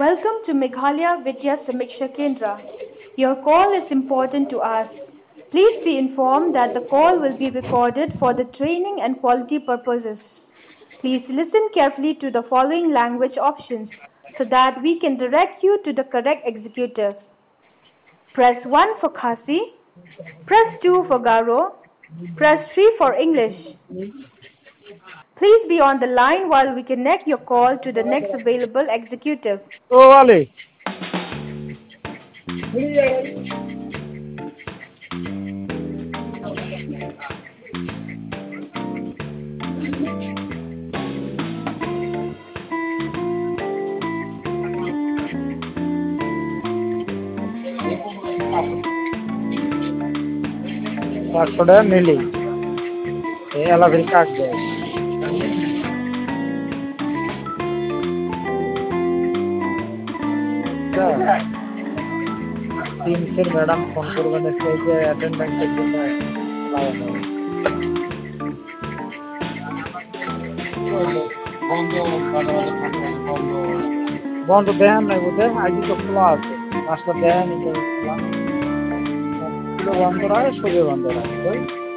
Welcome to Meghalaya Vidya Samiksha Kendra. Your call is important to us. Please be informed that the call will be recorded for the training and quality purposes. Please listen carefully to the following language options so that we can direct you to the correct executive. Press 1 for Khasi, press 2 for Garo, press 3 for English. Please be on the line while we connect your call to the next available executive. Oh, Ali. পাঁচশোটা নিলি এই এলাফিল কাক দেয় টিমসের madam phone করবেন এই যে অ্যাটেন্ডেন্সের জন্য লাগানো বন্ধ বন্ধ বন্ধ দেন নাই বুঝে আইডি তো খোলা আছে পাঁচটা দেন খোলা বন্ধ রাখে সবে বন্ধ রাখে